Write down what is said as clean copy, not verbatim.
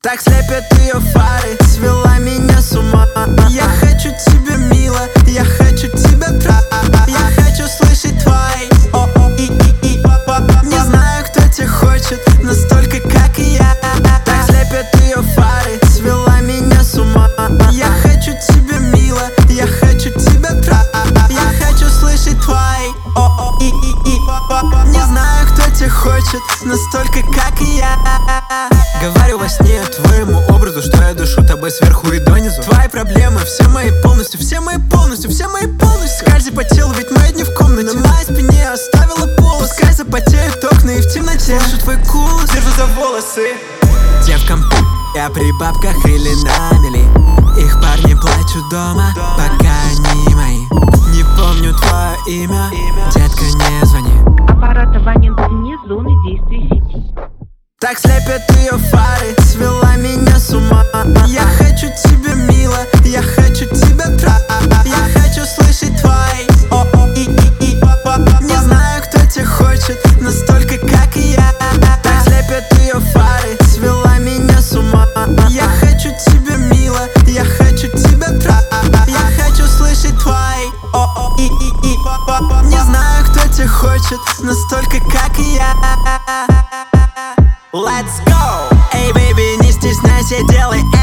Так слепят ее фары, свела меня с ума. Я хочу тебя, мило, я хочу тебя трахать. Я хочу слышать твои не знаю, кто тебя хочет настолько, как и я. Так слепят ее фары, свела меня с ума. Я хочу тебя, мило, я хочу тебя трахать. Я хочу слышать твои не знаю, кто тебя хочет настолько, как и я. Говорю во сне твоему образу, что я дышу тобой сверху и донизу. Твои проблемы, все мои полностью, все мои полностью, все мои полностью. Скользи по телу, ведь мои дни в комнате. На моей спине оставила полос. Пускай запотеют окна и в темноте слышу твой голос, держу за волосы. Девкам я при бабках или на мели. Их парни плачут дома, пока они мои. Не помню твое имя, детка, не звони. Аппарат абонент вне зоны действия сети. Так слепят ее фары, свела меня с ума. Я хочу тебя, мило, я хочу тебя трахать. Я хочу слышать твои не знаю, кто тебя хочет настолько, как и я. Так слепят ее фары, свела меня с ума. Я хочу тебя, мило, я хочу тебя трахать. Я хочу слышать твои не знаю, кто тебя хочет настолько, как и я. Let's go! Эй, baby, не стесняйся, делай